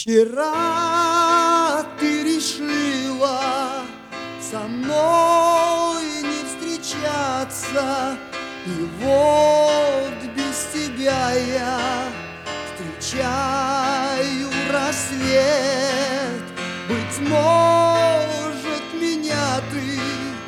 Вчера ты решила со мной не встречаться, и вот без тебя я встречаю рассвет. Быть может, меня ты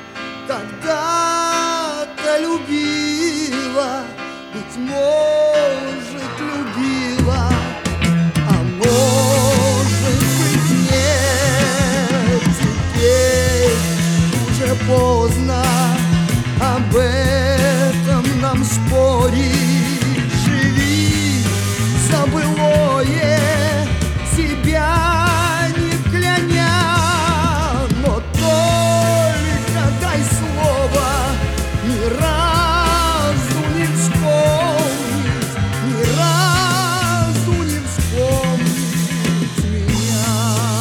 когда-то любила, быть может, любила, а может быть нет. Теперь уже поздно об этом нам спорить. Живи за былое, себя не кляня, но только дай слово ни разу не вспомнить, ни разу не вспомнить меня.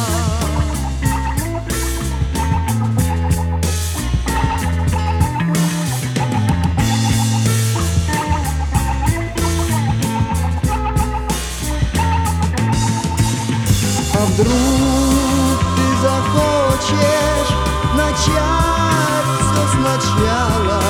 А вдруг ты захочешь начать все сначала?